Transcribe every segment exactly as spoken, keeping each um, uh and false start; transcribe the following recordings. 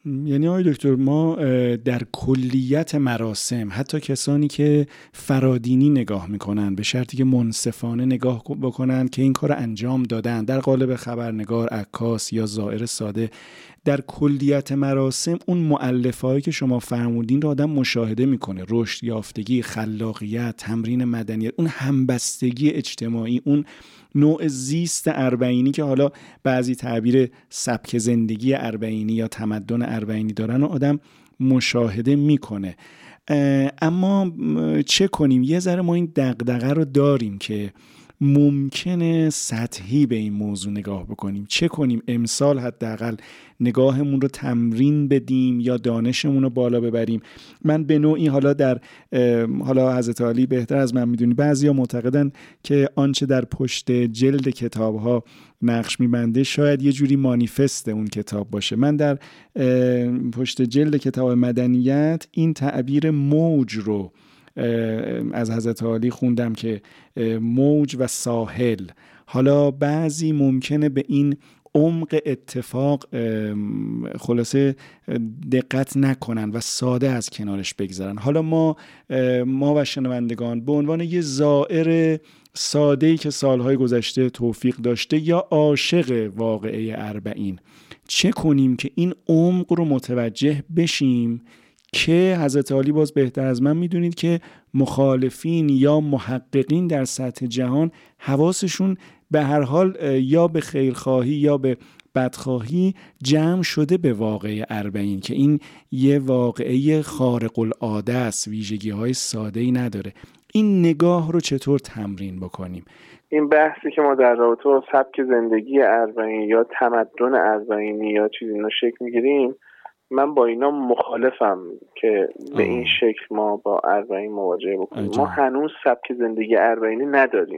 یعنی آقای دکتر ما در کلیت مراسم حتی کسانی که فرادینی نگاه میکنن به شرطی که منصفانه نگاه بکنن که این کار انجام دادن در قالب خبرنگار، عکاس یا زائر ساده، در کلیت مراسم اون مؤلفه‌هایی که شما فرمودین رو آدم مشاهده میکنه، رشد یافتگی، خلاقیت، تمرین مدنیت، اون همبستگی اجتماعی، اون نوع زیست اربعینی که حالا بعضی تعبیر سبک زندگی اربعینی یا تمدن اربعینی دارن و آدم مشاهده میکنه. اما چه کنیم؟ یه ذره ما این دغدغه رو داریم که ممکنه سطحی به این موضوع نگاه بکنیم. چه کنیم؟ امسال حداقل نگاهمون رو تمرین بدیم یا دانشمون رو بالا ببریم. من به نوعی حالا در حالا حضرت علی بهتر از من میدونی، بعضیا معتقدن که آنچه در پشت جلد کتاب‌ها نقش می‌بنده شاید یه جوری مانیفست اون کتاب باشه. من در پشت جلد کتاب مدنیت این تعبیر موج رو از حضرت علی خوندم که موج و ساحل. حالا بعضی ممکنه به این عمق اتفاق خلاصه دقت نکنن و ساده از کنارش بگذرن. حالا ما ما و شنوندگان به عنوان یه زائر ساده‌ای که سالهای گذشته توفیق داشته یا عاشق واقعه اربعین، چه کنیم که این عمق رو متوجه بشیم که حضرت علی باز بهتر از من میدونید که مخالفین یا محققین در سطح جهان حواسشون به هر حال یا به خیرخواهی یا به بدخواهی جمع شده به واقعه اربعین که این یه واقعه خارق العاده است، ویژگی های ساده‌ای نداره. این نگاه رو چطور تمرین بکنیم؟ این بحثی که ما در رابطه با سبک زندگی اربعین یا تمدن اربعینی یا چیزی اینا شکل میگیریم، من با اینا مخالفم که به آه. این شکل ما با اربعین مواجهه بکنیم. ما هنوز سبک زندگی اربعینی نداریم.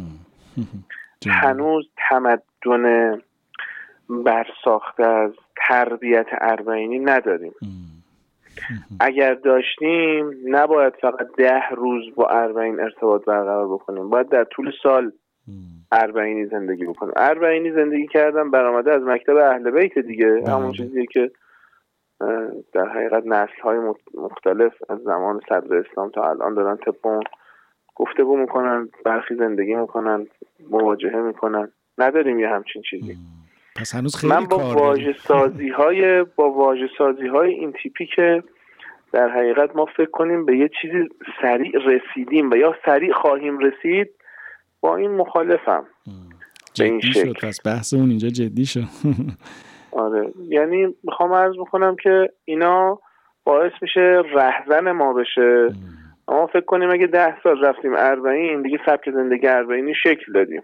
هنوز تمدن برساخته از تربیت اربعینی نداریم. اگر داشتیم نباید فقط ده روز با اربعین ارتباط برقرار بکنیم، باید در طول سال اربعینی زندگی بکنیم. اربعینی زندگی کردن برآمده از مکتب اهل بیت دیگه، همون چیزیه که در حقیقت نسل‌های مختلف از زمان صدر اسلام تا الان دارن طبق گفتگو میکنن، برخی زندگی میکنن، مواجهه میکنن. نداریم یه همچین چیزی. پس هنوز خیلی من با واژه سازی های با واژه سازی های این تیپی که در حقیقت ما فکر کنیم به یه چیزی سریع رسیدیم و یا سریع خواهیم رسید، با این مخالفم. جدی شد، پس بحث اون اینجا جدی شد. آره، یعنی میخوام عرض بکنم که اینا باعث میشه رهزن ما بشه. اما فکر کنیم اگه ده سال رفتیم اربعین دیگه سبک زندگی اربعینی شکل دادیم.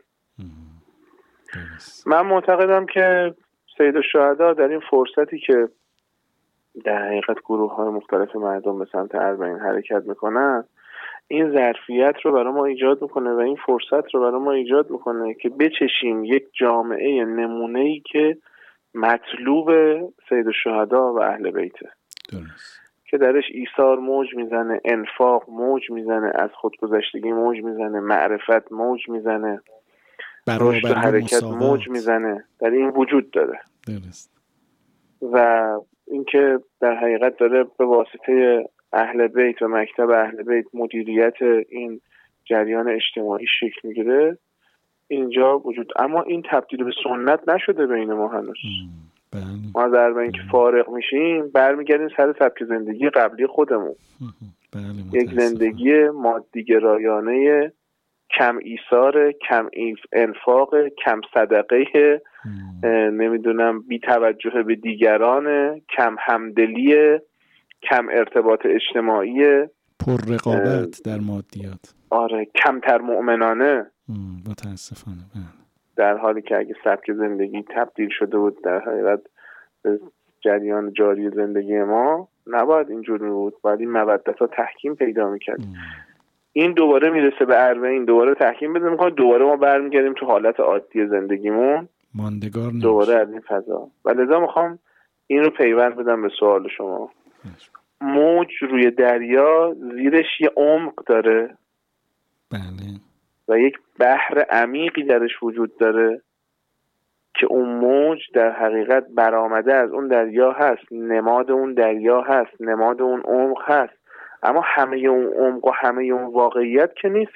من معتقدم که سید الشهدا در این فرصتی که در حقیقت گروه های مختلف مردم به سمت اربعین حرکت میکنن، این ظرفیت رو برای ما ایجاد میکنه و این فرصت رو برای ما ایجاد میکنه که بچشیم یک جامعه نمونه‌ای که مطلوب سید الشهدا و اهل بیته، درست، که درش ایثار موج میزنه، انفاق موج میزنه، از خودگذشتگی موج میزنه، معرفت موج میزنه، رشد و حرکت موج میزنه، در این وجود داره. درست. و اینکه در حقیقت داره به واسطه اهل بیت و مکتب اهل بیت مدیریت این جریان اجتماعی شکل میگیره اینجا وجود. اما این تبدیل به سنت نشده بین ما هنوز. بله. ما در بین که فارغ میشیم برمیگردیم سر سبک زندگی قبلی خودمون. بله، یک زندگی مادیگرایانه، کم ایثار، کم انفاق، کم صدقه، نمیدونم بی توجه به دیگران، کم همدلی، کم ارتباط اجتماعی، پر رقابت در مادیات. آره، کمتر مؤمنانه. متاسفانه. در حالی که اگه سبک زندگی تبدیل شده بود در حقیقت به جریان جاری زندگی ما، نباید اینجوری بود، باید این مودت ها تحکیم پیدا میکرد. این دوباره میرسه به اربعین، دوباره تحکیم بده میکنه، دوباره ما برمیگردیم تو حالت عادی زندگیمون، ماندگار نمیشه دوباره از این فضا. و لذا میخوام این رو پیوند بدم به سوال شما. موج روی دریا زیرش یه عمق داره. بله. و یک بحر عمیقی درش وجود داره که اون موج در حقیقت برآمده از اون دریا هست، نماد اون دریا هست، نماد اون عمق هست، اما همه اون عمق و همه اون واقعیت که نیست.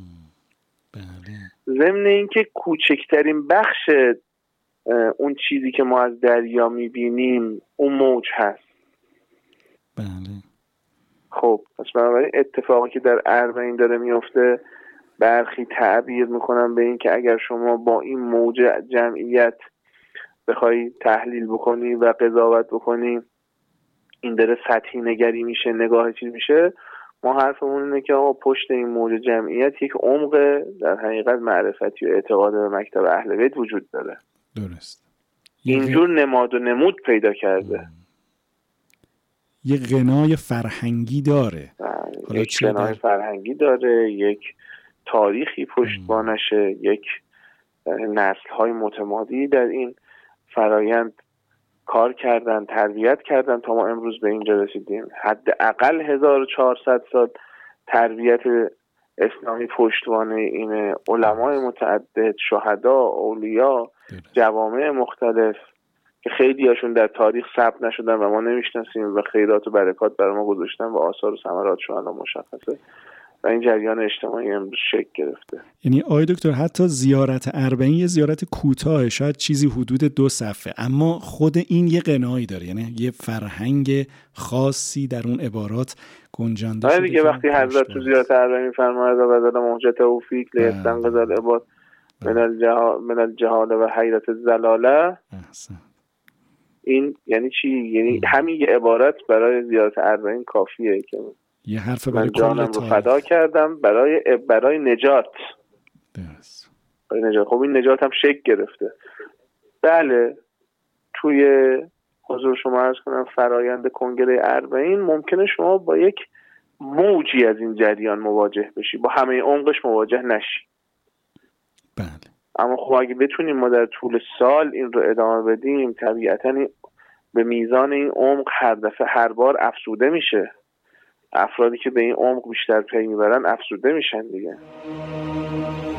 بله. ضمن اینکه کوچکترین بخش اون چیزی که ما از دریا میبینیم اون موج هست. بله. خب پس بنابراین اتفاقی که در اربعین داره میفته، برخی تعبیر میکنن به این که اگر شما با این موج جمعیت بخوای تحلیل بکنی و قضاوت بکنی، این داره سطحی نگری میشه، نگاه چیز میشه. ما حرفمون اینه که آقا پشت این موج جمعیت یک عمق در حقیقت معرفتی و اعتقاد به مکتب اهل بیت وجود داره. درست. اینجور نماد و نمود پیدا کرده. یه غنای فرهنگی داره. یک غنای فرهنگی داره، یک تاریخی پشتوانشه، یک نسل‌های متمادی در این فرایند کار کردن، تربیت کردن تا ما امروز به اینجا رسیدیم. حداقل هزار و چهارصد سال تربیت اسلامی پشتوانه این علمای متعدد، شهدا، اولیا، جوامع مختلف که خیلی هاشون در تاریخ ثبت نشدن و ما نمیشناسیم و خیرات و برکات برای ما گذاشتن و آثار و ثمراتشون الان مشخصه و این جریان اجتماعی امروز شکل گرفته. یعنی آقای دکتر حتی زیارت اربعین یه زیارت کوتاه، شاید چیزی حدود دو صفحه، اما خود این یه غنایی داره، یعنی یه فرهنگ خاصی در اون عبارات گنجانده شده. دیگه وقتی حضرت تو زیارت اربعین می‌فرماید و بدل موجه توفیق لیستنقذ العباد من الجهال من الجهال و حیرت الضلاله، این یعنی چی؟ یعنی همین یه عبارت برای زیارت اربعین کافیه که یه حرف برای من جانم رو فدا کردم برای برای نجات. درست. برای نجات. خب این نجات هم شکل گرفته. بله توی حضور شما عرض کنم فرایند کنگره اربعین ممکنه شما با یک موجی از این جریان مواجه بشی، با همه عمقش مواجه نشی. بله. اما خب اگه بتونیم ما در طول سال این رو ادامه بدیم، طبیعتاً به میزان این عمق هر دفعه هر بار افزوده میشه. افرادی که به این عمق بیشتر پی میبرن افزوده میشن دیگه.